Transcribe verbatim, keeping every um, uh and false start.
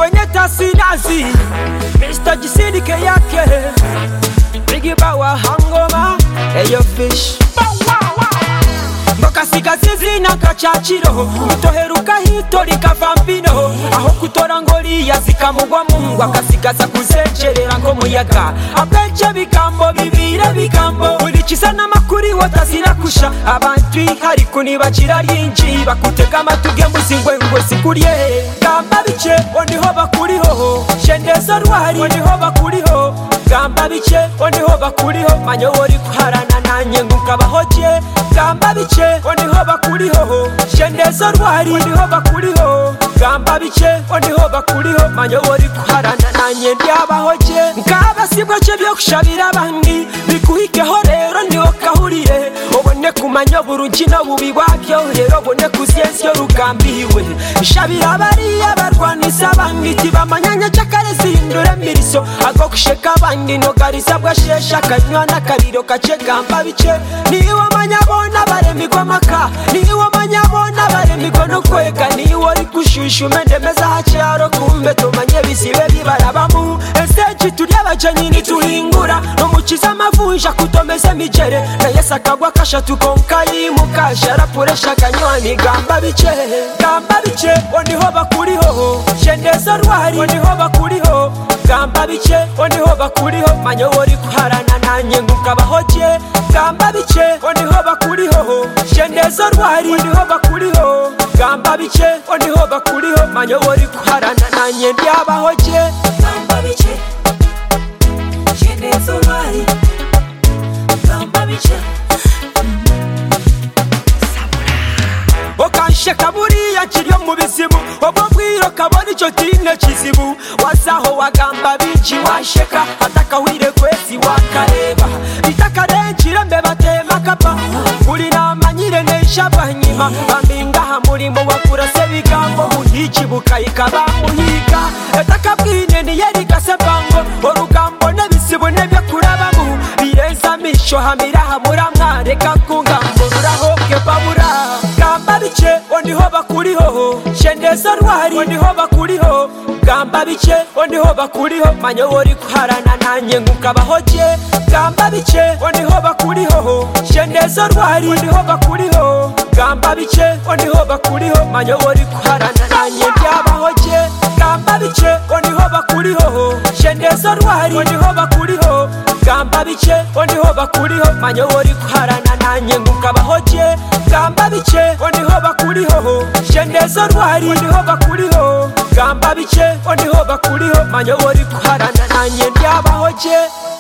wenye tasinazi Mister Jisidike yake Biggie Bawa hangoma Eyo fish Mboka siga zizi na kachachiro Utoheruka hito likava mpino Aho kutora ngoli ya zika mugwa mungu Akasigaza kuzencherera ngo muyaga Abeje bigambo bibire bigambo Ulichisa na makuri watazina kusha Abantu hari kunibachira linji Bakutega amatuge muzingwe ngwe sikurie Gamba bice ondiho bakuriho Shendeza rwari ondiho bakuriho Gamba bice ondiho bakuriho Manyo wori kuharana nanye ngukabahoje Gamba bice ondiho bakuriho Shendeza rwari ondiho bakuriho Gamba bice ondiho bakuriho Manyo wori kuharana nanye ndyabahoje Nkaba sibwo cyo byo kushabira abandi Bikuhikeho rero ndiho kahuriye Obone kumanya burungi no bubi bwabyo rero obone kusiensyo rugambiwe Shabira bari abarwanisa abandi tibamanyanya cyakare zindure miriso Ago kusheka abandi no garisa bwashesha kanywa nakariro kace Gamba bice niwo manyabona baremigwa maka niwo manyabona baremigwa no kweka niwo ari kushushu mendemeza hacyaro kumbe tumanye bisibe bibarabamu Ese turi abajanyi nituhingura no mukiza amavunja kutomeza mijere na Yesu akagwa kasha tukonka yimuka sharapuresha kanywa ni Gamba bice Gamba bice ondiho bakuriho Shendeza rwari ondiho bakuriho Gamba bice ondiho bakuriho Manyo wori kuharana nanye ngukabahoje Gamba bice ondiho bakuriho Shendeza rwari ondiho bakuriho Gamba bice ondiho bakuriho Manyo wori kuharana nanye ndyabahoje Gamba bice Shendeza rwari Gamba bice Okanshe kaburi ya kiryo mu bizibu Obo bwiro kabona icyo tine kizibu Wazaho wagamba biki washeka Ataka wire kwezi wakareba Bitakarenjira mbe batema kapa Uri namanyire neshaba nyima Bambinga hamurimo wakura se bigambo Muhiki bukayika bamuhiga Etaka bwine ni yeri gasebango Orugambo nebisibu nebya kurabamu Birenza misho hamira hamura mwareka kungambo Rurahoke babura Gamba bice ondiho bakuriho Shendeza rwari ondiho bakuriho Gamba bice ondiho bakuriho Manyo wori kuharana nanye ngukabahoje Gamba bice ondiho bakuriho Shendeza rwari ondiho bakuriho Gamba bice ondiho bakuriho Manyo wori kuharana nanye ndyabahoje Gamba bice ondiho bakuriho Shendeza rwari ondiho bakuriho Gamba bice ondiho bakuriho Manyo wori kuharana nanye ngukabahoje Gamba bice ondiho bakuriho Shendeza rwari ondiho bakuriho Gamba bice ondiho bakuriho Manyo wori kuharana nanye ndyabahoje